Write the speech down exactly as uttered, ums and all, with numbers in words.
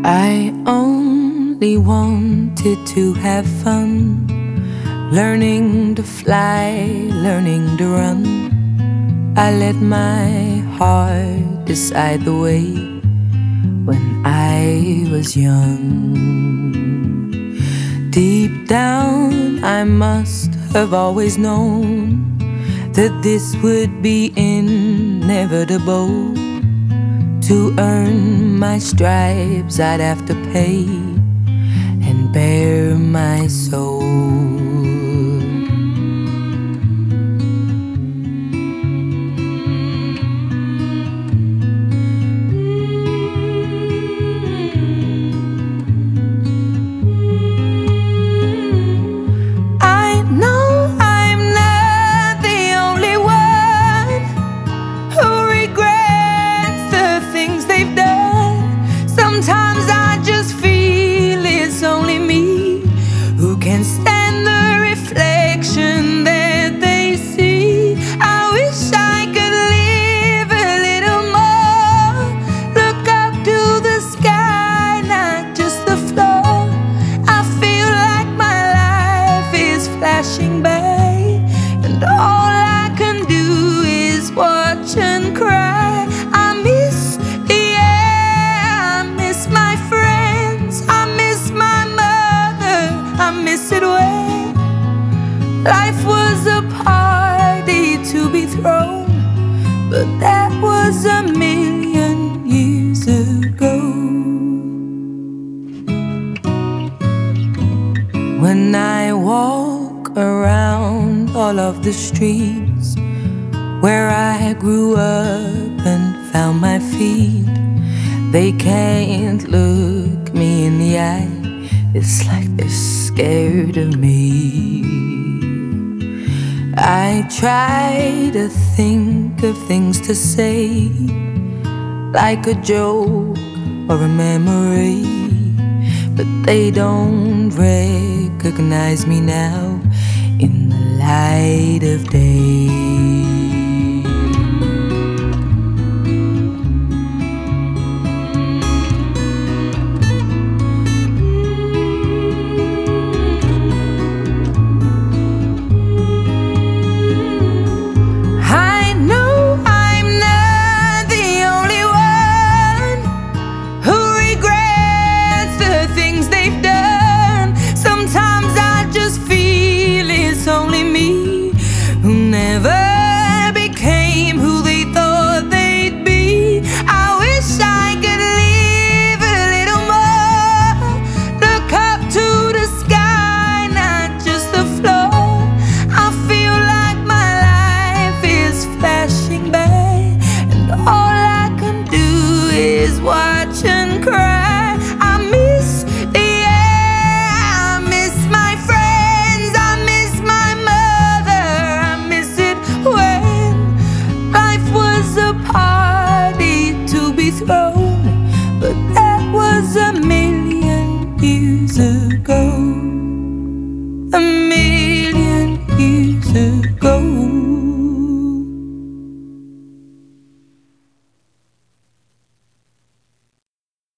I only wanted to have fun, learning to fly, learning to run. I let my heart decide the way when I was young. Deep down I must have always known that this would be inevitable. To earn my stripes I'd have to pay and bare my soul. I know I'm not the only one who regrets the things they've done. Sometimes I just feel it's only me who can stand the reflection that they see. I wish I could live a little more, look up to the sky, not just the floor. I feel like my life is flashing by, and all I can do is watch and cry. I miss the air, I miss my friends, I miss my mother, I miss it when life was a party to be thrown, but that was a million years ago. When I walk around all of the streets where I grew up and found my feet, they can't look me in the eye. It's like they're scared of me. I try to think of things to say, like a joke or a memory, but they don't recognize me now in the light of day. Only me who never became who they thought they'd be. I wish I could live a little more, look up to the sky, not just the floor. I feel like my life is flashing by, and all I can do is watch and cry. I miss the air, I miss my friends, I miss my mother, I miss it when life was a party to be thrown, but that was a million years ago. A million